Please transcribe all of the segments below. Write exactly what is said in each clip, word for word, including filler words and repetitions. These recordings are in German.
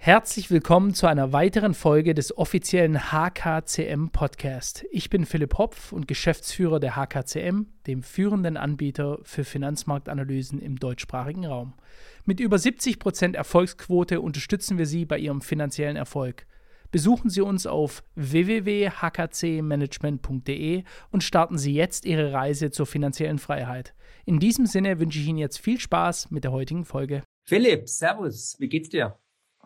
Herzlich willkommen zu einer weiteren Folge des offiziellen H K C M Podcast. Ich bin Philipp Hopf und Geschäftsführer der H K C M, dem führenden Anbieter für Finanzmarktanalysen im deutschsprachigen Raum. Mit über siebzig Prozent Erfolgsquote unterstützen wir Sie bei Ihrem finanziellen Erfolg. Besuchen Sie uns auf w w w punkt h k c management punkt d e und starten Sie jetzt Ihre Reise zur finanziellen Freiheit. In diesem Sinne wünsche ich Ihnen jetzt viel Spaß mit der heutigen Folge. Philipp, servus, wie geht's dir?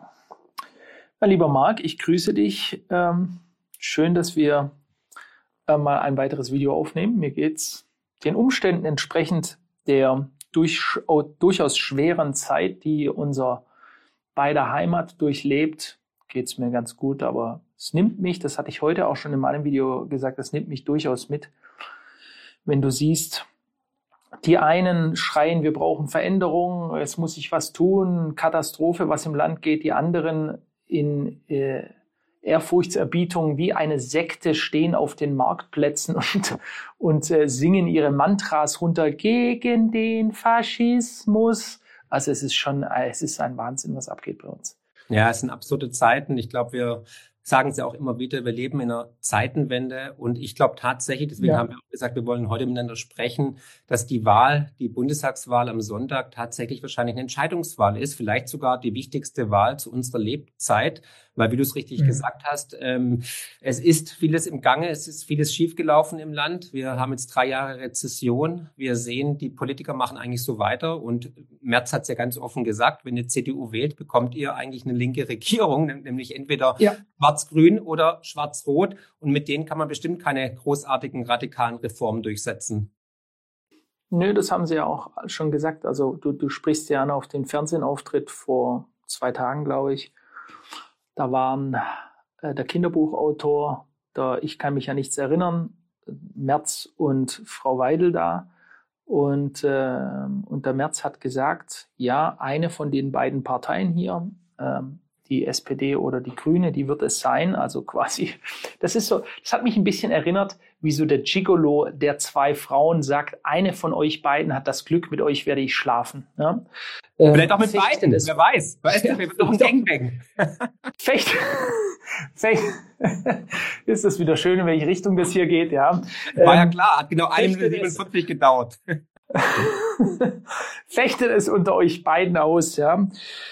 Ja, lieber Marc, ich grüße dich. Ähm, schön, dass wir äh, mal ein weiteres Video aufnehmen. Mir geht's den Umständen entsprechend der durch, oh, durchaus schweren Zeit, die unser beider Heimat durchlebt, geht's mir ganz gut. Aber es nimmt mich, das hatte ich heute auch schon in meinem Video gesagt, das nimmt mich durchaus mit. Wenn du siehst, die einen schreien, wir brauchen Veränderung, es muss sich was tun, Katastrophe, was im Land geht. Die anderen in äh, Ehrfurchtserbietung wie eine Sekte stehen auf den Marktplätzen und, und äh, singen ihre Mantras runter gegen den Faschismus. Also es ist schon, es ist ein Wahnsinn, was abgeht bei uns. Ja, es sind absurde Zeiten. Ich glaube, wir sagen sie auch immer wieder, wir leben in einer Zeitenwende. Und ich glaube tatsächlich, deswegen ja. haben wir auch gesagt, wir wollen heute miteinander sprechen, dass die Wahl, die Bundestagswahl am Sonntag tatsächlich wahrscheinlich eine Entscheidungswahl ist. Vielleicht sogar die wichtigste Wahl zu unserer Lebzeit. Weil, wie du es richtig mhm. gesagt hast, ähm, es ist vieles im Gange, es ist vieles schiefgelaufen im Land. Wir haben jetzt drei Jahre Rezession. Wir sehen, die Politiker machen eigentlich so weiter. Und Merz hat es ja ganz offen gesagt, wenn ihr C D U wählt, bekommt ihr eigentlich eine linke Regierung, nämlich entweder ja. schwarz-grün oder schwarz-rot. Und mit denen kann man bestimmt keine großartigen, radikalen Reformen durchsetzen. Nö, das haben sie ja auch schon gesagt. Also du, du sprichst ja auf den Fernsehauftritt vor zwei Tagen, glaube ich. Da waren äh, der Kinderbuchautor, der, ich kann mich ja nichts erinnern, Merz und Frau Weidel da. Und, äh, und der Merz hat gesagt, ja, eine von den beiden Parteien hier, äh, die S P D oder die Grüne, die wird es sein. Also quasi, das ist so, das hat mich ein bisschen erinnert, wie so der Gigolo, der zwei Frauen sagt, eine von euch beiden hat das Glück, mit euch werde ich schlafen. Ja? Vielleicht auch mit beiden, wer weiß. Weißt du, wir wird doch ein Gangbang. Fecht, Fecht, ist das wieder schön, in welche Richtung das hier geht, ja. War ja klar, hat genau eine Minute siebenundvierzig gedauert. Fechtet es unter euch beiden aus, ja.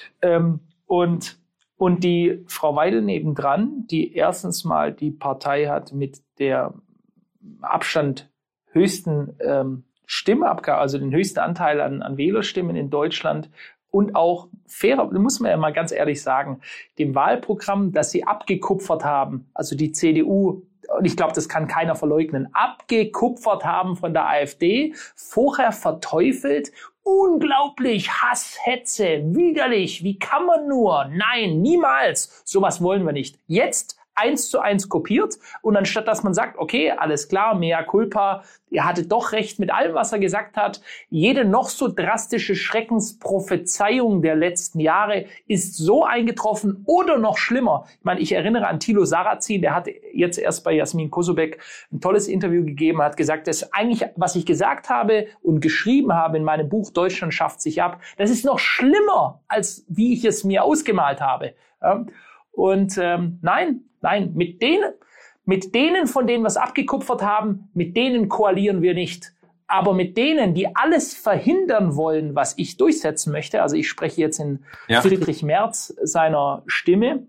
Und, und die Frau Weidel nebendran, die erstens mal die Partei hat mit der Abstand höchsten ähm, Stimmabgabe, also den höchsten Anteil an, an Wählerstimmen in Deutschland und auch fairer, muss man ja mal ganz ehrlich sagen, dem Wahlprogramm, das sie abgekupfert haben, also die C D U, und ich glaube, das kann keiner verleugnen, abgekupfert haben von der AfD, vorher verteufelt, unglaublich, Hass, Hetze, widerlich, wie kann man nur? Nein, niemals, sowas wollen wir nicht. Jetzt eins zu eins kopiert und anstatt, dass man sagt, okay, alles klar, mea culpa, er hatte doch recht mit allem, was er gesagt hat, jede noch so drastische Schreckensprophezeiung der letzten Jahre ist so eingetroffen oder noch schlimmer. Ich meine, ich erinnere an Thilo Sarrazin, der hat jetzt erst bei Jasmin Kosobek ein tolles Interview gegeben, hat gesagt, dass eigentlich, was ich gesagt habe und geschrieben habe in meinem Buch Deutschland schafft sich ab, das ist noch schlimmer, als wie ich es mir ausgemalt habe. Ja? Und ähm, nein, nein, mit denen, mit denen, von denen wir es abgekupfert haben, mit denen koalieren wir nicht. Aber mit denen, die alles verhindern wollen, was ich durchsetzen möchte, also ich spreche jetzt in ja. Friedrich Merz seiner Stimme,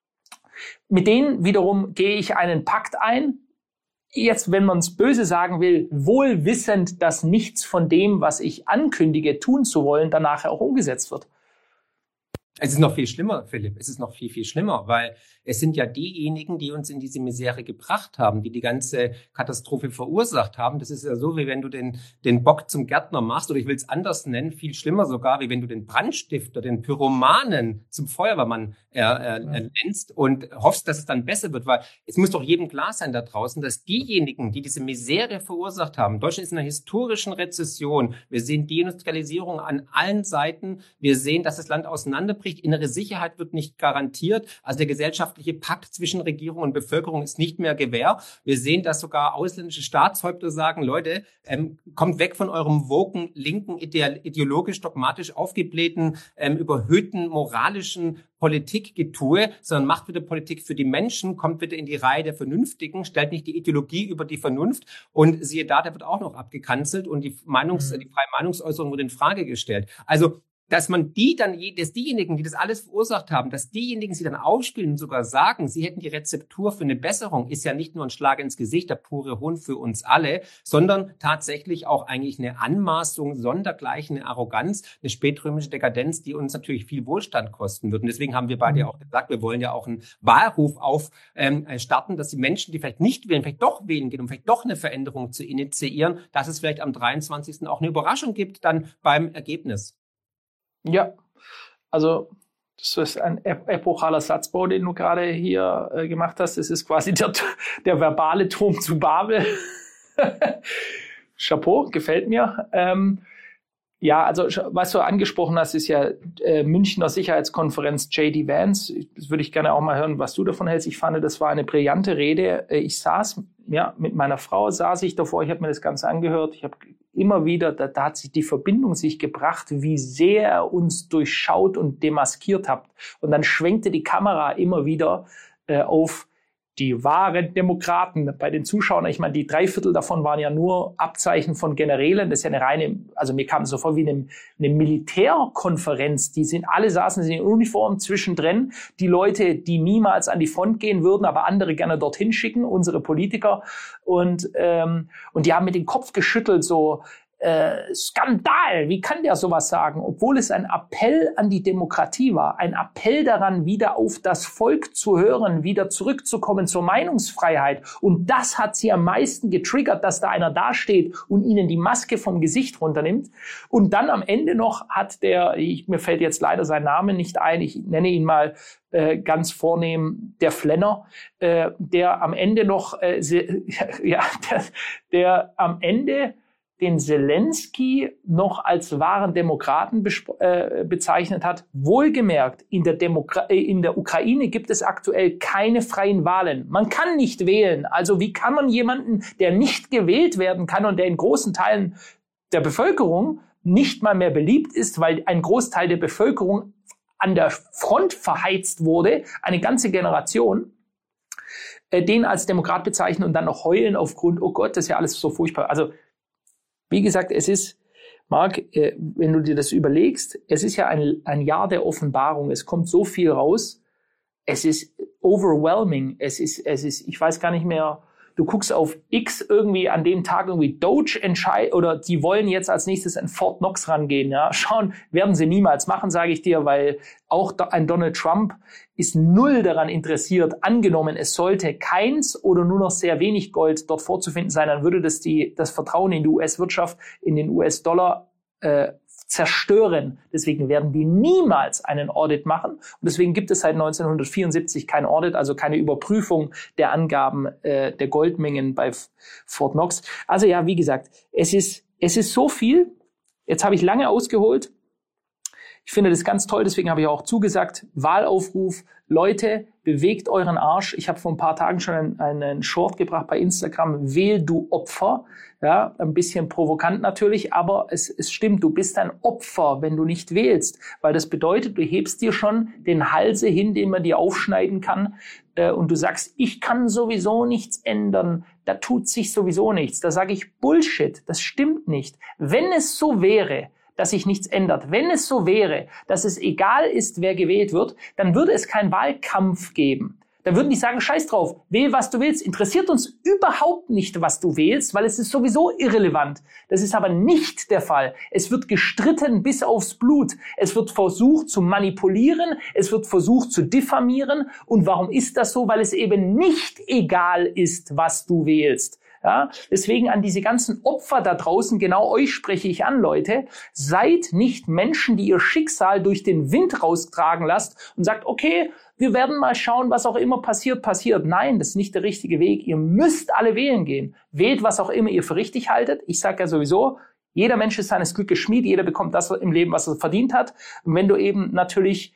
mit denen wiederum gehe ich einen Pakt ein. Jetzt, wenn man es böse sagen will, wohl wissend, dass nichts von dem, was ich ankündige, tun zu wollen, danach auch umgesetzt wird. Es ist noch viel schlimmer, Philipp. Es ist noch viel, viel schlimmer, weil es sind ja diejenigen, die uns in diese Misere gebracht haben, die die ganze Katastrophe verursacht haben. Das ist ja so, wie wenn du den, den Bock zum Gärtner machst, oder ich will es anders nennen, viel schlimmer sogar, wie wenn du den Brandstifter, den Pyromanen zum Feuerwehrmann äh, äh, nennst und hoffst, dass es dann besser wird, weil es muss doch jedem klar sein da draußen, dass diejenigen, die diese Misere verursacht haben, Deutschland ist in einer historischen Rezession, wir sehen Deindustrialisierung an allen Seiten, wir sehen, dass das Land auseinanderbricht. zusammenbricht, innere Sicherheit wird nicht garantiert, also der gesellschaftliche Pakt zwischen Regierung und Bevölkerung ist nicht mehr Gewähr. Wir sehen, dass sogar ausländische Staatshäupter sagen, Leute, ähm, kommt weg von eurem woken, linken, ideologisch, dogmatisch aufgeblähten, ähm, überhöhten, moralischen Politikgetue, sondern macht wieder Politik für die Menschen, kommt wieder in die Reihe der Vernünftigen, stellt nicht die Ideologie über die Vernunft und siehe da, der wird auch noch abgekanzelt und die Meinungs-, mhm. die freie Meinungsäußerung wird in Frage gestellt. Also, dass man die dann, dass diejenigen, die das alles verursacht haben, dass diejenigen sie dann aufspielen und sogar sagen, sie hätten die Rezeptur für eine Besserung, ist ja nicht nur ein Schlag ins Gesicht, der pure Hohn für uns alle, sondern tatsächlich auch eigentlich eine Anmaßung, sondergleichen, eine Arroganz, eine spätrömische Dekadenz, die uns natürlich viel Wohlstand kosten wird. Und deswegen haben wir beide ja auch gesagt, wir wollen ja auch einen Wahlruf auf ähm, starten, dass die Menschen, die vielleicht nicht wählen, vielleicht doch wählen gehen, um vielleicht doch eine Veränderung zu initiieren, dass es vielleicht am dreiundzwanzigsten auch eine Überraschung gibt dann beim Ergebnis. Ja, also das ist ein epochaler Satzbau, den du gerade hier äh, gemacht hast. Es ist quasi der, der verbale Turm zu Babel. Chapeau, gefällt mir. Ähm, ja, also was du angesprochen hast, ist ja äh, Münchner Sicherheitskonferenz J D Vance. Das würde ich gerne auch mal hören, was du davon hältst. Ich fand, das war eine brillante Rede. Ich saß, ja, mit meiner Frau saß ich davor, ich habe mir das Ganze angehört. Ich habe immer wieder, da, da hat sich die Verbindung sich gebracht, wie sehr er uns durchschaut und demaskiert habt. Und dann schwenkte die Kamera immer wieder äh, auf die wahren Demokraten bei den Zuschauern. Ich meine, die drei Viertel davon waren ja nur Abzeichen von Generälen. Das ist ja eine reine, also mir kam es so vor wie eine, eine Militärkonferenz. Die sind, alle saßen in Uniform zwischendrin. Die Leute, die niemals an die Front gehen würden, aber andere gerne dorthin schicken, unsere Politiker. Und, ähm, und die haben mit dem Kopf geschüttelt, so, Äh, Skandal, wie kann der sowas sagen? Obwohl es ein Appell an die Demokratie war, ein Appell daran, wieder auf das Volk zu hören, wieder zurückzukommen zur Meinungsfreiheit. Und das hat sie am meisten getriggert, dass da einer dasteht und ihnen die Maske vom Gesicht runternimmt. Und dann am Ende noch hat der, ich, mir fällt jetzt leider sein Name nicht ein, ich nenne ihn mal äh, ganz vornehm, der Flenner, äh, der am Ende noch, äh, se, ja, der, der am Ende den Zelensky noch als wahren Demokraten äh, bezeichnet hat. Wohlgemerkt, in der, Demokra- äh, in der Ukraine gibt es aktuell keine freien Wahlen. Man kann nicht wählen. Also wie kann man jemanden, der nicht gewählt werden kann und der in großen Teilen der Bevölkerung nicht mal mehr beliebt ist, weil ein Großteil der Bevölkerung an der Front verheizt wurde, eine ganze Generation, äh, den als Demokrat bezeichnen und dann noch heulen aufgrund, oh Gott, das ist ja alles so furchtbar. Also wie gesagt, es ist, Marc, äh, wenn du dir das überlegst, es ist ja ein, ein Jahr der Offenbarung. Es kommt so viel raus. Es ist overwhelming. Es ist, es ist, ich weiß gar nicht mehr, du guckst auf X irgendwie an dem Tag irgendwie Doge entscheid oder die wollen jetzt als nächstes an Fort Knox rangehen. Ja, schauen, werden sie niemals machen, sage ich dir, weil auch ein Donald Trump ist null daran interessiert. Angenommen, es sollte keins oder nur noch sehr wenig Gold dort vorzufinden sein, dann würde das die das Vertrauen in die U S-Wirtschaft, in den U S-Dollar äh, zerstören. Deswegen werden die niemals einen Audit machen. Und deswegen gibt es seit neunzehnhundertvierundsiebzig kein Audit, also keine Überprüfung der Angaben äh, der Goldmengen bei Fort Knox. Also ja, wie gesagt, es ist, es ist so viel. Jetzt habe ich lange ausgeholt. Ich finde das ganz toll, deswegen habe ich auch zugesagt, Wahlaufruf, Leute, bewegt euren Arsch. Ich habe vor ein paar Tagen schon einen, einen Short gebracht bei Instagram, wähl du Opfer. Ja, ein bisschen provokant natürlich, aber es, es stimmt, du bist ein Opfer, wenn du nicht wählst, weil das bedeutet, du hebst dir schon den Halse hin, den man dir aufschneiden kann, äh, und du sagst, ich kann sowieso nichts ändern, da tut sich sowieso nichts. Da sage ich Bullshit, das stimmt nicht. Wenn es so wäre, dass sich nichts ändert. Wenn es so wäre, dass es egal ist, wer gewählt wird, dann würde es keinen Wahlkampf geben. Dann würden die sagen, scheiß drauf, wähl, was du willst. Interessiert uns überhaupt nicht, was du wählst, weil es ist sowieso irrelevant. Das ist aber nicht der Fall. Es wird gestritten bis aufs Blut. Es wird versucht zu manipulieren. Es wird versucht zu diffamieren. Und warum ist das so? Weil es eben nicht egal ist, was du wählst. Ja, deswegen an diese ganzen Opfer da draußen, genau euch spreche ich an, Leute. Seid nicht Menschen, die ihr Schicksal durch den Wind raustragen lasst und sagt, okay, wir werden mal schauen, was auch immer passiert, passiert. Nein, das ist nicht der richtige Weg. Ihr müsst alle wählen gehen. Wählt, was auch immer ihr für richtig haltet. Ich sage ja sowieso, jeder Mensch ist seines Glückes Schmied. Jeder bekommt das im Leben, was er verdient hat. Und wenn du eben natürlich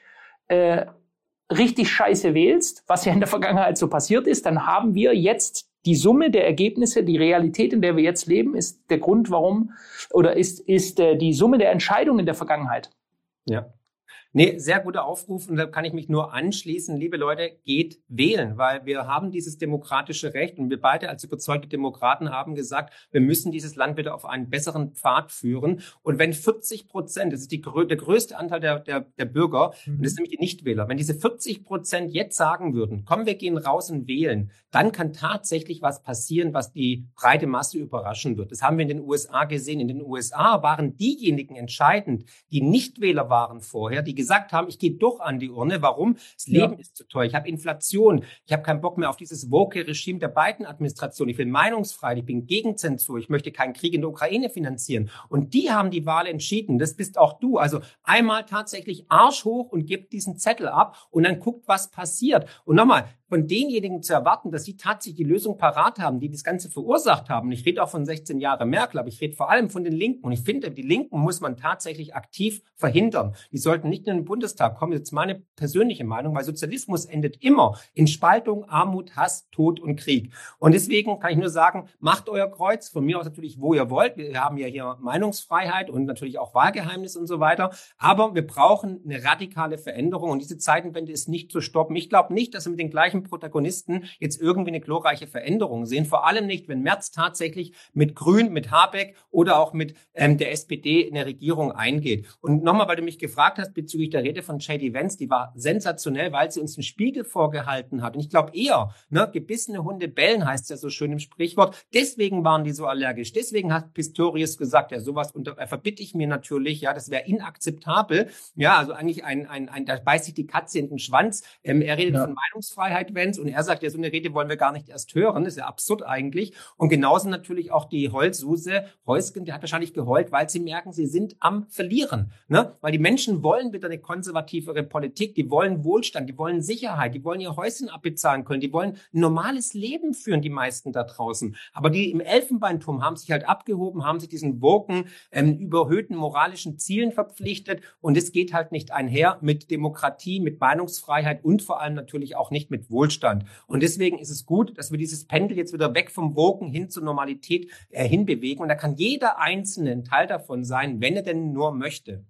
äh, richtig scheiße wählst, was ja in der Vergangenheit so passiert ist, dann haben wir jetzt die Summe der Ergebnisse, die Realität, in der wir jetzt leben, ist der Grund, warum, oder ist, ist äh, die Summe der Entscheidungen der Vergangenheit. Ja. Nee, sehr guter Aufruf und da kann ich mich nur anschließen. Liebe Leute, geht wählen, weil wir haben dieses demokratische Recht und wir beide als überzeugte Demokraten haben gesagt, wir müssen dieses Land wieder auf einen besseren Pfad führen. Und wenn vierzig Prozent, das ist die, der größte Anteil der, der, der Bürger, mhm. und das sind nämlich die Nichtwähler, wenn diese vierzig Prozent jetzt sagen würden, komm, wir gehen raus und wählen, dann kann tatsächlich was passieren, was die breite Masse überraschen wird. Das haben wir in den U S A gesehen. In den U S A waren diejenigen entscheidend, die Nichtwähler waren vorher, die gesagt haben, ich gehe doch an die Urne. Warum? Das Leben ja. ist zu teuer. Ich habe Inflation. Ich habe keinen Bock mehr auf dieses woke Regime der Biden-Administration. Ich will Meinungsfreiheit. Ich bin gegen Zensur. Ich möchte keinen Krieg in der Ukraine finanzieren. Und die haben die Wahl entschieden. Das bist auch du. Also einmal tatsächlich Arsch hoch und gebt diesen Zettel ab und dann guckt, was passiert. Und nochmal, von denjenigen zu erwarten, dass sie tatsächlich die Lösung parat haben, die das Ganze verursacht haben. Ich rede auch von sechzehn Jahren Merkel, aber ich rede vor allem von den Linken. Und ich finde, die Linken muss man tatsächlich aktiv verhindern. Die sollten nicht in den Bundestag kommen. Das ist meine persönliche Meinung, weil Sozialismus endet immer in Spaltung, Armut, Hass, Tod und Krieg. Und deswegen kann ich nur sagen, macht euer Kreuz. Von mir aus natürlich, wo ihr wollt. Wir haben ja hier Meinungsfreiheit und natürlich auch Wahlgeheimnis und so weiter. Aber wir brauchen eine radikale Veränderung. Und diese Zeitenwende ist nicht zu stoppen. Ich glaube nicht, dass wir mit den gleichen Protagonisten jetzt irgendwie eine glorreiche Veränderung sehen. Vor allem nicht, wenn Merz tatsächlich mit Grün, mit Habeck oder auch mit ähm, der S P D in eine Regierung eingeht. Und nochmal, weil du mich gefragt hast bezüglich der Rede von J D Vance, die war sensationell, weil sie uns einen Spiegel vorgehalten hat. Und ich glaube eher, ne, gebissene Hunde bellen, heißt es ja so schön im Sprichwort. Deswegen waren die so allergisch. Deswegen hat Pistorius gesagt, ja, sowas unter, äh, verbitte ich mir natürlich, ja, das wäre inakzeptabel. Ja, also eigentlich ein, ein, ein, da beißt sich die Katze in den Schwanz. Ähm, er redet ja. von Meinungsfreiheit, Vance, und er sagt, ja, so eine Rede wollen wir gar nicht erst hören. Das ist ja absurd eigentlich. Und genauso natürlich auch die Heulsuse Heusgen, die hat wahrscheinlich geheult, weil sie merken, sie sind am Verlieren. Ne? Weil die Menschen wollen wieder eine konservativere Politik, die wollen Wohlstand, die wollen Sicherheit, die wollen ihr Häuschen abbezahlen können, die wollen ein normales Leben führen, die meisten da draußen. Aber die im Elfenbeinturm haben sich halt abgehoben, haben sich diesen woken, ähm, überhöhten moralischen Zielen verpflichtet und es geht halt nicht einher mit Demokratie, mit Meinungsfreiheit und vor allem natürlich auch nicht mit Wohlstand. Und deswegen ist es gut, dass wir dieses Pendel jetzt wieder weg vom Woken hin zur Normalität äh, hinbewegen und da kann jeder Einzelne ein Teil davon sein, wenn er denn nur möchte.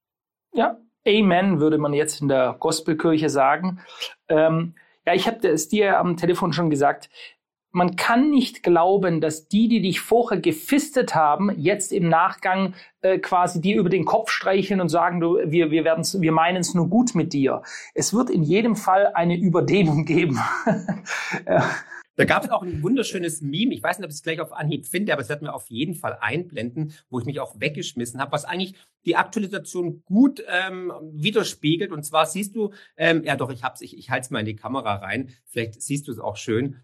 Ja, Amen, würde man jetzt in der Gospelkirche sagen. Ähm, ja, ich habe es dir am Telefon schon gesagt, man kann nicht glauben, dass die, die dich vorher gefistet haben, jetzt im Nachgang äh, quasi dir über den Kopf streicheln und sagen, du, wir, wir, werden's, wir meinen es nur gut mit dir. Es wird in jedem Fall eine Überdehnung geben. Ja. Da gab es auch ein wunderschönes Meme, ich weiß nicht, ob ich es gleich auf Anhieb finde, aber es wird mir auf jeden Fall einblenden, wo ich mich auch weggeschmissen habe, was eigentlich die Aktualisation gut ähm, widerspiegelt. Und zwar siehst du, ähm, ja doch, ich hab's, ich, ich halte es mal in die Kamera rein, vielleicht siehst du es auch schön.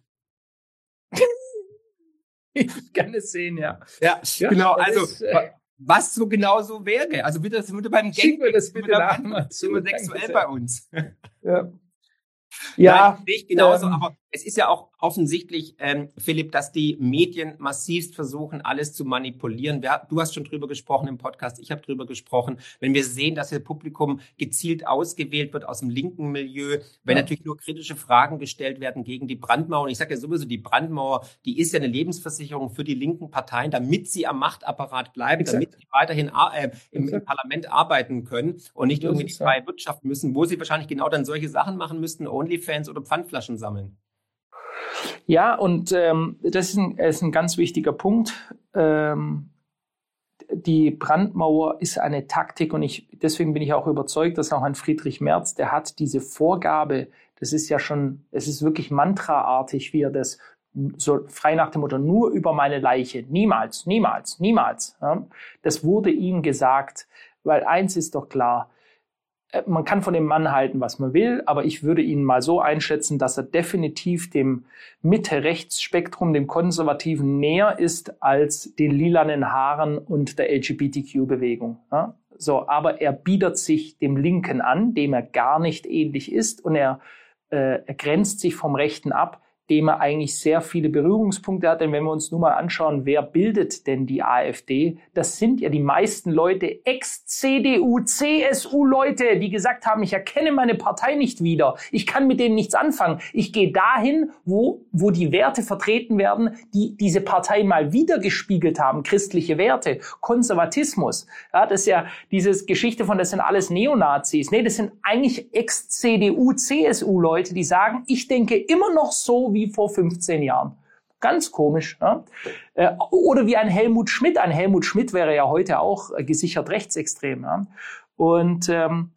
Ich kann es sehen, ja. Ja, ja genau, also ist, äh, was so genau so wäre. Also bitte, das würde beim Gang, das bitte nach, sexuell bei uns. Ja. Ja, Nein, nicht genauso, ähm, aber es ist ja auch offensichtlich, ähm, Philipp, dass die Medien massivst versuchen, alles zu manipulieren. Wer, du hast schon drüber gesprochen im Podcast, ich habe drüber gesprochen. Wenn wir sehen, dass das Publikum gezielt ausgewählt wird aus dem linken Milieu, wenn ja. natürlich nur kritische Fragen gestellt werden gegen die Brandmauer. Und ich sage ja sowieso, die Brandmauer, die ist ja eine Lebensversicherung für die linken Parteien, damit sie am Machtapparat bleiben, Exakt. damit sie weiterhin äh, im, im Parlament arbeiten können und nicht das irgendwie die freie ja. Wirtschaft müssen, wo sie wahrscheinlich genau dann solche Sachen machen müssten, Onlyfans oder Pfandflaschen sammeln. Ja, und ähm, das ist ein, ist ein ganz wichtiger Punkt. Ähm, die Brandmauer ist eine Taktik und ich, deswegen bin ich auch überzeugt, dass auch ein Friedrich Merz, der hat diese Vorgabe, das ist ja schon, es ist wirklich mantraartig, wie er das so frei nach dem Motto, nur über meine Leiche, niemals, niemals, niemals. Ja? Das wurde ihm gesagt, weil eins ist doch klar, man kann von dem Mann halten, was man will, aber ich würde ihn mal so einschätzen, dass er definitiv dem Mitte-Rechts-Spektrum, dem Konservativen näher ist als den lilanen Haaren und der L G B T Q-Bewegung. Ja? So, aber er bietet sich dem Linken an, dem er gar nicht ähnlich ist, und er, äh, er grenzt sich vom Rechten ab. dem er eigentlich sehr viele Berührungspunkte hat. Denn wenn wir uns nur mal anschauen, wer bildet denn die AfD? Das sind ja die meisten Leute, Ex-C D U, C S U-Leute, die gesagt haben, ich erkenne meine Partei nicht wieder. Ich kann mit denen nichts anfangen. Ich gehe dahin, wo, wo die Werte vertreten werden, die diese Partei mal wieder gespiegelt haben. Christliche Werte, Konservatismus. Ja, das ist ja diese Geschichte von, das sind alles Neonazis. Nee, das sind eigentlich Ex-C D U, C S U-Leute, die sagen, ich denke immer noch so wie vor fünfzehn Jahren. Ganz komisch. Ja? Oder wie ein Helmut Schmidt. Ein Helmut Schmidt wäre ja heute auch gesichert rechtsextrem. Ja? Und ähm,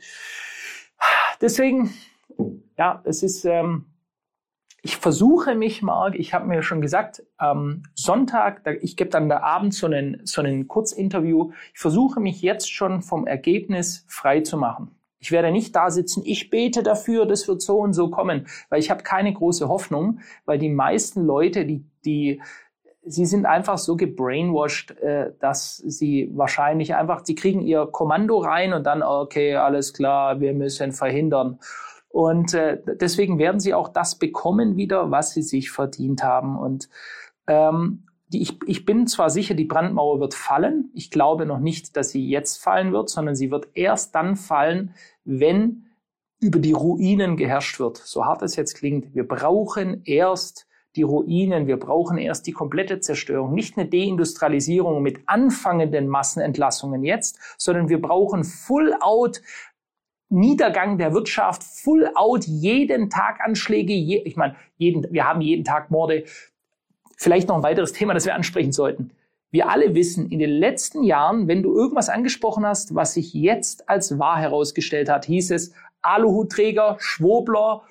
deswegen, ja, es ist, ähm, ich versuche mich, Marc, ich habe mir schon gesagt, am Sonntag, da, ich gebe dann da abends so einen, so einen Kurzinterview, ich versuche mich jetzt schon vom Ergebnis frei zu machen. Ich werde nicht da sitzen, ich bete dafür, das wird so und so kommen, weil ich habe keine große Hoffnung, weil die meisten Leute, die, die, sie sind einfach so gebrainwashed, äh, dass sie wahrscheinlich einfach, sie kriegen ihr Kommando rein und dann, okay, alles klar, wir müssen verhindern. Und äh, deswegen werden sie auch das bekommen wieder, was sie sich verdient haben. Und ähm, Die, ich, ich bin zwar sicher, die Brandmauer wird fallen. Ich glaube noch nicht, dass sie jetzt fallen wird, sondern sie wird erst dann fallen, wenn über die Ruinen geherrscht wird. So hart es jetzt klingt. Wir brauchen erst die Ruinen. Wir brauchen erst die komplette Zerstörung. Nicht eine Deindustrialisierung mit anfangenden Massenentlassungen jetzt, sondern wir brauchen Full-out Niedergang der Wirtschaft, Full-out jeden Tag Anschläge. Je, ich meine, jeden, wir haben jeden Tag Morde. Vielleicht noch ein weiteres Thema, das wir ansprechen sollten. Wir alle wissen, in den letzten Jahren, wenn du irgendwas angesprochen hast, was sich jetzt als wahr herausgestellt hat, hieß es Aluhutträger, Schwurbler,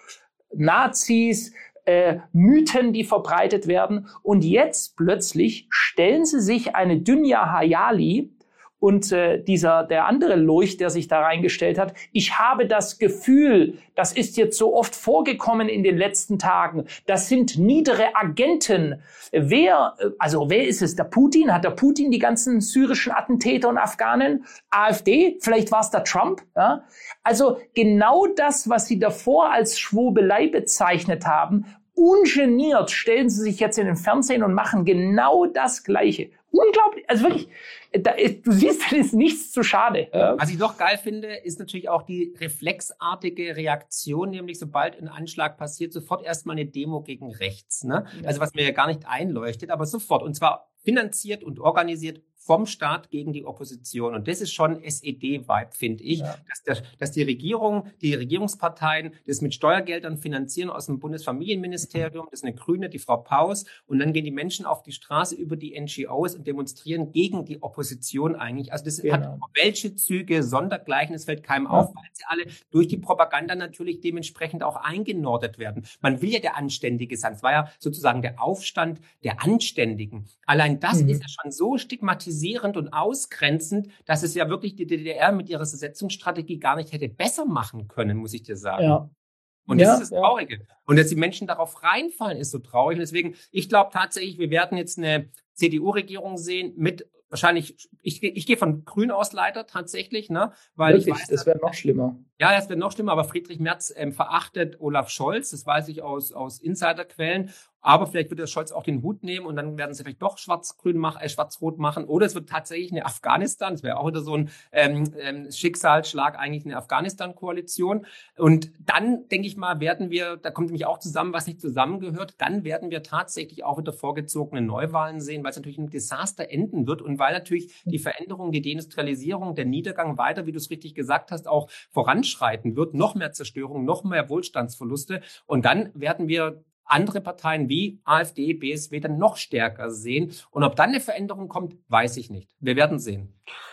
Nazis, äh, Mythen, die verbreitet werden. Und jetzt plötzlich stellen sie sich eine Dünya Hayali und äh, dieser der andere Lurch, der sich da reingestellt hat, ich habe das Gefühl, das ist jetzt so oft vorgekommen in den letzten Tagen, das sind niedere Agenten. Wer, also wer ist es? Der Putin? Hat der Putin die ganzen syrischen Attentäter und Afghanen? AfD? Vielleicht war es der Trump? Ja? Also genau das, was sie davor als Schwurbelei bezeichnet haben, ungeniert stellen sie sich jetzt in den Fernsehen und machen genau das Gleiche. Unglaublich, also wirklich, da ist, du siehst, da ist nichts zu schade. Ja. Was ich noch geil finde, ist natürlich auch die reflexartige Reaktion, nämlich sobald ein Anschlag passiert, sofort erstmal eine Demo gegen rechts. Ne? Ja. Also was mir ja gar nicht einleuchtet, aber sofort. Und zwar finanziert und organisiert vom Staat gegen die Opposition. Und das ist schon S E D-Vibe, finde ich, ja. dass, der, dass die Regierung, die Regierungsparteien das mit Steuergeldern finanzieren aus dem Bundesfamilienministerium, das ist eine Grüne, die Frau Paus, und dann gehen die Menschen auf die Straße über die N G Os und demonstrieren gegen die Opposition eigentlich. Also das genau. hat welche Züge, sondergleichen, es fällt keinem ja. auf, weil sie alle durch die Propaganda natürlich dementsprechend auch eingenordet werden. Man will ja der Anständige sein. Es war ja sozusagen der Aufstand der Anständigen. Allein das mhm. ist ja schon so stigmatisierend und ausgrenzend, dass es ja wirklich die D D R mit ihrer Besetzungsstrategie gar nicht hätte besser machen können, muss ich dir sagen. Ja. Und das ja, ist das Traurige. Ja. Und dass die Menschen darauf reinfallen, ist so traurig. Und deswegen, ich glaube tatsächlich, wir werden jetzt eine C D U-Regierung sehen mit wahrscheinlich, ich, ich gehe von Grün aus leider tatsächlich, ne? Weil Wirklich? ich weiß, das wäre noch schlimmer. Ja, das wäre noch schlimmer, aber Friedrich Merz ähm, verachtet Olaf Scholz, das weiß ich aus, aus Insiderquellen. Aber vielleicht wird der Scholz auch den Hut nehmen und dann werden sie vielleicht doch schwarz-grün machen, äh, schwarz-rot machen. Oder es wird tatsächlich eine Afghanistan, das wäre auch wieder so ein ähm, ähm, Schicksalsschlag, eigentlich eine Afghanistan-Koalition. Und dann, denke ich mal, werden wir, da kommt nämlich auch zusammen, was nicht zusammengehört, dann werden wir tatsächlich auch wieder vorgezogene Neuwahlen sehen, weil es natürlich ein Desaster enden wird und weil natürlich die Veränderung, die Deindustrialisierung, der Niedergang weiter, wie du es richtig gesagt hast, auch voranschreiten wird. Noch mehr Zerstörung, noch mehr Wohlstandsverluste. Und dann werden wir andere Parteien wie AfD, B S W dann noch stärker sehen. Und ob dann eine Veränderung kommt, weiß ich nicht. Wir werden sehen.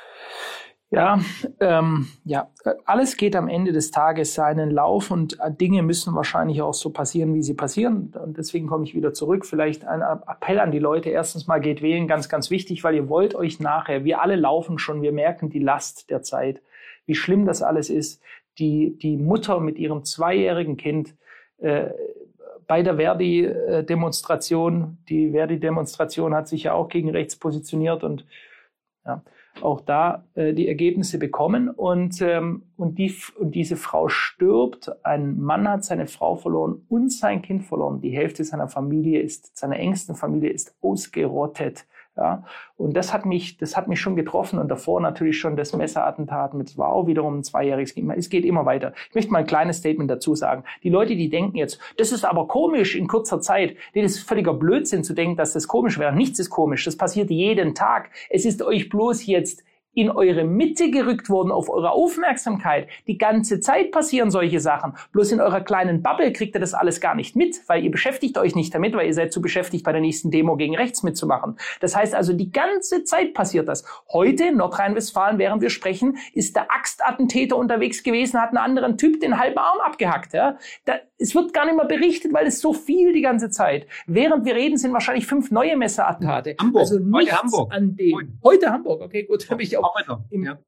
Ja, ähm, ja, alles geht am Ende des Tages seinen Lauf und Dinge müssen wahrscheinlich auch so passieren, wie sie passieren. Und deswegen komme ich wieder zurück. Vielleicht ein Appell an die Leute. Erstens mal geht wählen, ganz, ganz wichtig, weil ihr wollt euch nachher, wir alle laufen schon, wir merken die Last der Zeit, wie schlimm das alles ist. Die, die Mutter mit ihrem zweijährigen Kind, äh, bei der Verdi-Demonstration, die Verdi-Demonstration hat sich ja auch gegen rechts positioniert und ja, auch da äh, die Ergebnisse bekommen. Und, ähm, und, die, und diese Frau stirbt. Ein Mann hat seine Frau verloren und sein Kind verloren. Die Hälfte seiner Familie ist, seiner engsten Familie ist ausgerottet. Ja, und das hat mich, das hat mich schon getroffen und davor natürlich schon das Messerattentat mit, es war auch wiederum ein zweijähriges Kind. Es geht immer weiter. Ich möchte mal ein kleines Statement dazu sagen. Die Leute, die denken jetzt, das ist aber komisch in kurzer Zeit, das ist völliger Blödsinn zu denken, dass das komisch wäre. Nichts ist komisch. Das passiert jeden Tag. Es ist euch bloß jetzt in eure Mitte gerückt worden, auf eure Aufmerksamkeit. Die ganze Zeit passieren solche Sachen. Bloß in eurer kleinen Bubble kriegt ihr das alles gar nicht mit, weil ihr beschäftigt euch nicht damit, weil ihr seid zu beschäftigt, bei der nächsten Demo gegen rechts mitzumachen. Das heißt also, die ganze Zeit passiert das. Heute in Nordrhein-Westfalen, während wir sprechen, ist der Axtattentäter unterwegs gewesen, hat einen anderen Typ den halben Arm abgehackt. Ja? Da, es wird gar nicht mehr berichtet, weil es so viel die ganze Zeit. Während wir reden, sind wahrscheinlich fünf neue Messerattentate. Hamburg. Also heute Hamburg. An dem. Heute. Heute Hamburg. Okay, gut. Da bin ich auch im, ja.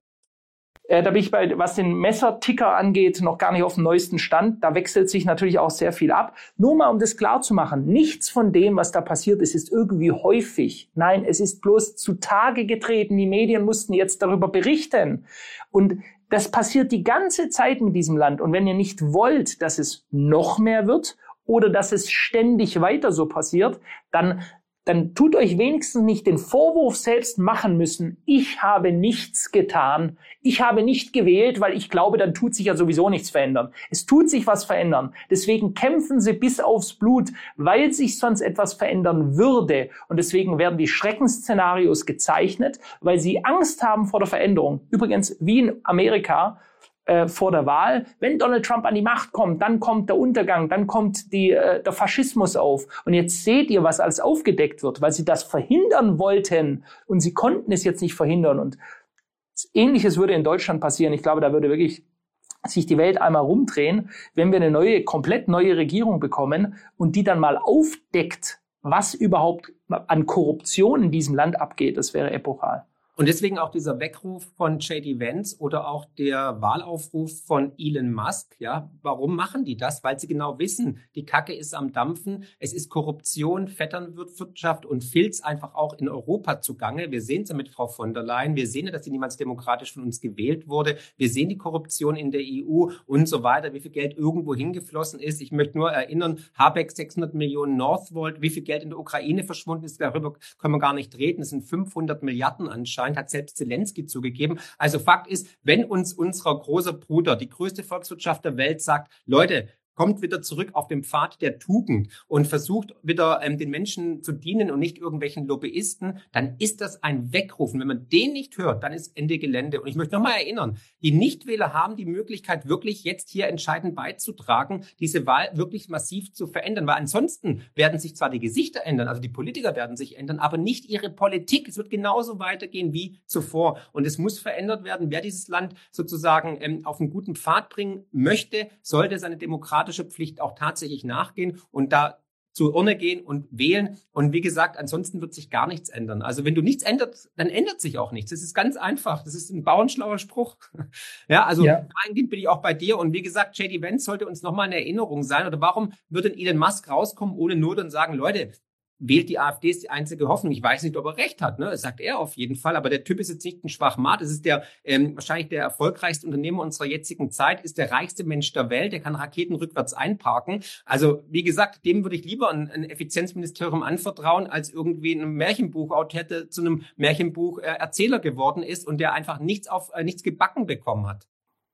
äh, da bin ich bei, was den Messerticker angeht, noch gar nicht auf dem neuesten Stand. Da wechselt sich natürlich auch sehr viel ab. Nur mal, um das klar zu machen. Nichts von dem, was da passiert ist, ist irgendwie häufig. Nein, es ist bloß zutage getreten. Die Medien mussten jetzt darüber berichten. Und das passiert die ganze Zeit mit diesem Land. Und wenn ihr nicht wollt, dass es noch mehr wird oder dass es ständig weiter so passiert, dann dann tut euch wenigstens nicht den Vorwurf selbst machen müssen, ich habe nichts getan, ich habe nicht gewählt, weil ich glaube, dann tut sich ja sowieso nichts verändern. Es tut sich was verändern. Deswegen kämpfen sie bis aufs Blut, weil sich sonst etwas verändern würde. Und deswegen werden die Schreckensszenarios gezeichnet, weil sie Angst haben vor der Veränderung. Übrigens, wie in Amerika, vor der Wahl, wenn Donald Trump an die Macht kommt, dann kommt der Untergang, dann kommt die, äh, der Faschismus auf. Und jetzt seht ihr, was alles aufgedeckt wird, weil sie das verhindern wollten und sie konnten es jetzt nicht verhindern. Und Ähnliches würde in Deutschland passieren. Ich glaube, da würde wirklich sich die Welt einmal rumdrehen, wenn wir eine neue, komplett neue Regierung bekommen und die dann mal aufdeckt, was überhaupt an Korruption in diesem Land abgeht. Das wäre epochal. Und deswegen auch dieser Weckruf von J D Vance oder auch der Wahlaufruf von Elon Musk. Ja, warum machen die das? Weil sie genau wissen, die Kacke ist am Dampfen. Es ist Korruption, Vetternwirtschaft und Filz einfach auch in Europa zugange. Wir sehen es ja mit Frau von der Leyen. Wir sehen ja, dass sie niemals demokratisch von uns gewählt wurde. Wir sehen die Korruption in der E U und so weiter, wie viel Geld irgendwo hingeflossen ist. Ich möchte nur erinnern, Habeck sechshundert Millionen Northvolt, wie viel Geld in der Ukraine verschwunden ist, darüber können wir gar nicht reden. Es sind fünfhundert Milliarden anscheinend. Hat selbst Zelensky zugegeben. Also Fakt ist, wenn uns unser großer Bruder, die größte Volkswirtschaft der Welt, sagt, Leute, kommt wieder zurück auf den Pfad der Tugend und versucht wieder ähm, den Menschen zu dienen und nicht irgendwelchen Lobbyisten, dann ist das ein Weckruf. Und wenn man den nicht hört, dann ist Ende Gelände. Und ich möchte nochmal erinnern, die Nichtwähler haben die Möglichkeit, wirklich jetzt hier entscheidend beizutragen, diese Wahl wirklich massiv zu verändern. Weil ansonsten werden sich zwar die Gesichter ändern, also die Politiker werden sich ändern, aber nicht ihre Politik. Es wird genauso weitergehen wie zuvor. Und es muss verändert werden. Wer dieses Land sozusagen ähm, auf einen guten Pfad bringen möchte, sollte seine demokratische Pflicht auch tatsächlich nachgehen und da zur Urne gehen und wählen. Und wie gesagt, ansonsten wird sich gar nichts ändern. Also wenn du nichts änderst, dann ändert sich auch nichts. Das ist ganz einfach. Das ist ein bauernschlauer Spruch. Ja, also ja. Dahingehend bin ich auch bei dir. Und wie gesagt, J D Vance sollte uns nochmal eine Erinnerung sein. Oder warum würde Elon Musk rauskommen ohne Not und sagen, Leute, wählt die AfD, ist die einzige Hoffnung. Ich weiß nicht, ob er recht hat, ne? Das sagt er auf jeden Fall. Aber der Typ ist jetzt nicht ein Schwachmat. Es ist der ähm, wahrscheinlich der erfolgreichste Unternehmer unserer jetzigen Zeit, ist der reichste Mensch der Welt. Der kann Raketen rückwärts einparken. Also wie gesagt, dem würde ich lieber ein, ein Effizienzministerium anvertrauen, als irgendwie ein Märchenbuchautor, der zu einem Märchenbuch-Erzähler geworden ist und der einfach nichts auf äh, nichts gebacken bekommen hat.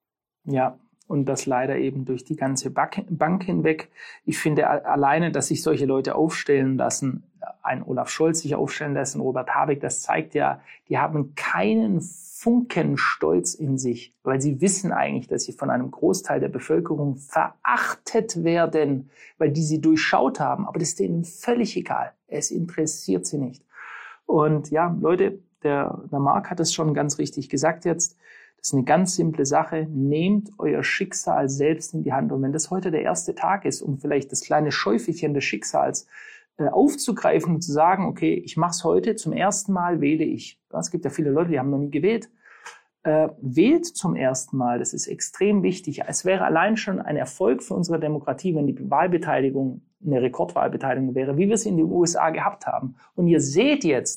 Ja. Und das leider eben durch die ganze Bank hinweg. Ich finde alleine, dass sich solche Leute aufstellen lassen, ein Olaf Scholz sich aufstellen lassen, Robert Habeck, das zeigt ja, die haben keinen Funken Stolz in sich, weil sie wissen eigentlich, dass sie von einem Großteil der Bevölkerung verachtet werden, weil die sie durchschaut haben. Aber das ist denen völlig egal. Es interessiert sie nicht. Und ja, Leute, der, der Marc hat es schon ganz richtig gesagt jetzt. Das ist eine ganz simple Sache. Nehmt euer Schicksal selbst in die Hand. Und wenn das heute der erste Tag ist, um vielleicht das kleine Schäufelchen des Schicksals äh, aufzugreifen und zu sagen, okay, ich mache es heute, zum ersten Mal wähle ich. Ja, es gibt ja viele Leute, die haben noch nie gewählt. Äh, wählt zum ersten Mal, das ist extrem wichtig. Es wäre allein schon ein Erfolg für unsere Demokratie, wenn die Wahlbeteiligung eine Rekordwahlbeteiligung wäre, wie wir sie in den U S A gehabt haben. Und ihr seht jetzt,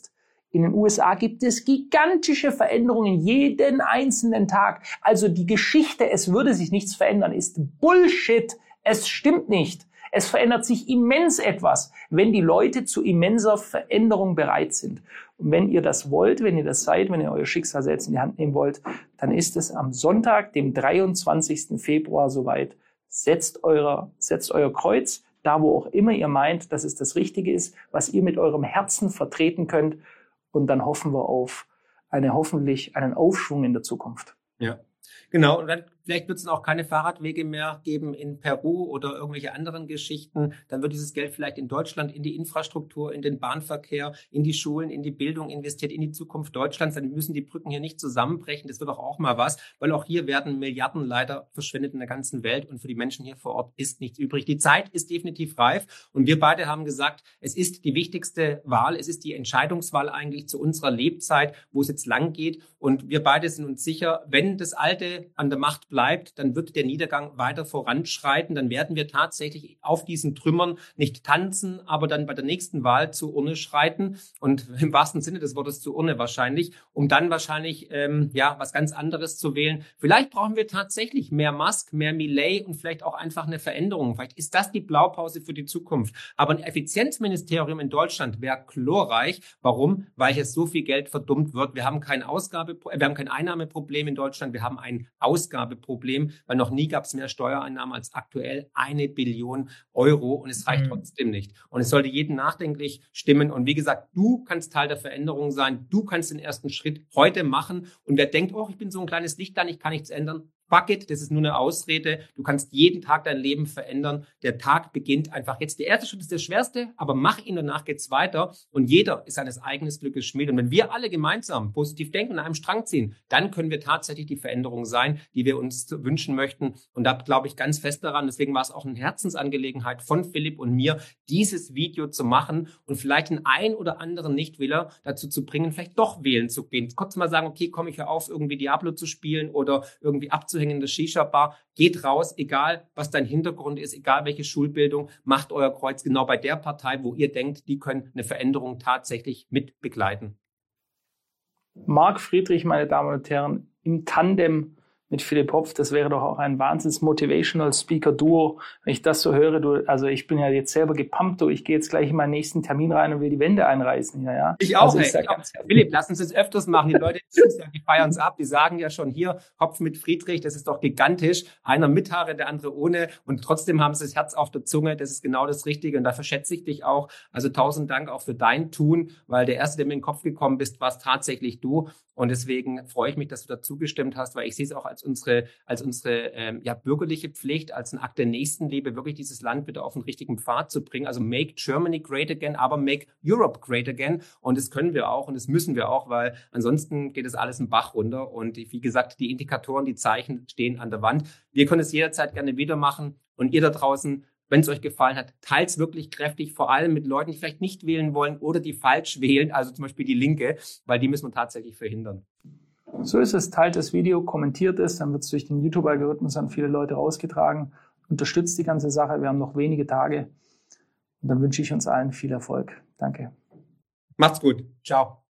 In den U S A gibt es gigantische Veränderungen jeden einzelnen Tag. Also die Geschichte, es würde sich nichts verändern, ist Bullshit. Es stimmt nicht. Es verändert sich immens etwas, wenn die Leute zu immenser Veränderung bereit sind. Und wenn ihr das wollt, wenn ihr das seid, wenn ihr euer Schicksal selbst in die Hand nehmen wollt, dann ist es am Sonntag, dem dreiundzwanzigsten Februar soweit. Setzt euer, setzt euer Kreuz, da wo auch immer ihr meint, dass es das Richtige ist, was ihr mit eurem Herzen vertreten könnt. Und dann hoffen wir auf eine hoffentlich einen Aufschwung in der Zukunft. Ja, genau. Und dann vielleicht wird es auch keine Fahrradwege mehr geben in Peru oder irgendwelche anderen Geschichten. Dann wird dieses Geld vielleicht in Deutschland in die Infrastruktur, in den Bahnverkehr, in die Schulen, in die Bildung investiert, in die Zukunft Deutschlands. Dann müssen die Brücken hier nicht zusammenbrechen. Das wird doch auch mal was, weil auch hier werden Milliarden leider verschwendet in der ganzen Welt und für die Menschen hier vor Ort ist nichts übrig. Die Zeit ist definitiv reif und wir beide haben gesagt, es ist die wichtigste Wahl. Es ist die Entscheidungswahl eigentlich zu unserer Lebzeit, wo es jetzt lang geht. Und wir beide sind uns sicher, wenn das Alte an der Macht bleibt, bleibt, dann wird der Niedergang weiter voranschreiten. Dann werden wir tatsächlich auf diesen Trümmern nicht tanzen, aber dann bei der nächsten Wahl zur Urne schreiten und im wahrsten Sinne des Wortes zur Urne wahrscheinlich, um dann wahrscheinlich ähm, ja was ganz anderes zu wählen. Vielleicht brauchen wir tatsächlich mehr Musk, mehr Milei und vielleicht auch einfach eine Veränderung. Vielleicht ist das die Blaupause für die Zukunft. Aber ein Effizienzministerium in Deutschland wäre glorreich. Warum? Weil hier so viel Geld verdummt wird. Wir haben kein Ausgabe, wir haben kein Einnahmeproblem in Deutschland, wir haben ein Ausgabeproblem. Problem, weil noch nie gab es mehr Steuereinnahmen als aktuell eine Billion Euro und es reicht mhm. trotzdem nicht. Und es sollte jeden nachdenklich stimmen. Und wie gesagt, du kannst Teil der Veränderung sein. Du kannst den ersten Schritt heute machen. Und wer denkt, oh, ich bin so ein kleines Lichtlein, ich kann nichts ändern, fuck it, das ist nur eine Ausrede. Du kannst jeden Tag dein Leben verändern. Der Tag beginnt einfach jetzt. Der erste Schritt ist der schwerste, aber mach ihn, danach geht's weiter. Und jeder ist seines eigenen Glückes Schmied. Und wenn wir alle gemeinsam positiv denken und an einem Strang ziehen, dann können wir tatsächlich die Veränderung sein, die wir uns wünschen möchten. Und da glaube ich ganz fest daran. Deswegen war es auch eine Herzensangelegenheit von Philipp und mir, dieses Video zu machen und vielleicht den ein oder anderen Nichtwähler dazu zu bringen, vielleicht doch wählen zu gehen. Kurz mal sagen, okay, komm, ich hör auf, irgendwie Diablo zu spielen oder irgendwie abzuhängen in der Shisha-Bar. Geht raus, egal was dein Hintergrund ist, egal welche Schulbildung, macht euer Kreuz genau bei der Partei, wo ihr denkt, die können eine Veränderung tatsächlich mit begleiten. Marc Friedrich, meine Damen und Herren, im Tandem mit Philipp Hopf, das wäre doch auch ein wahnsinns Motivational Speaker Duo. Wenn ich das so höre, du, also ich bin ja jetzt selber gepumpt, du, ich gehe jetzt gleich in meinen nächsten Termin rein und will die Wände einreißen. Ja, ja. Ich auch, also ich ey, ich auch. Philipp, lass uns das öfters machen. Die Leute, die feiern es ab, die sagen ja schon hier, Hopf mit Friedrich, das ist doch gigantisch. Einer mit Haare, der andere ohne und trotzdem haben sie das Herz auf der Zunge, das ist genau das Richtige und da verschätze ich dich auch. Also tausend Dank auch für dein Tun, weil der Erste, der mir in den Kopf gekommen bist, warst tatsächlich du und deswegen freue ich mich, dass du dazu gestimmt hast, weil ich sehe es auch als unsere als unsere ähm, ja, bürgerliche Pflicht, als ein Akt der Nächstenliebe, wirklich dieses Land wieder auf den richtigen Pfad zu bringen. Also make Germany great again, aber make Europe great again. Und das können wir auch und das müssen wir auch, weil ansonsten geht es alles im Bach runter. Und wie gesagt, die Indikatoren, die Zeichen stehen an der Wand. Wir können es jederzeit gerne wieder machen. Und ihr da draußen, wenn es euch gefallen hat, teilt es wirklich kräftig, vor allem mit Leuten, die vielleicht nicht wählen wollen oder die falsch wählen, also zum Beispiel die Linke, weil die müssen wir tatsächlich verhindern. So ist es, teilt das Video, kommentiert es, dann wird es durch den YouTube-Algorithmus an viele Leute rausgetragen. Unterstützt die ganze Sache, wir haben noch wenige Tage. Und dann wünsche ich uns allen viel Erfolg. Danke. Macht's gut. Ciao.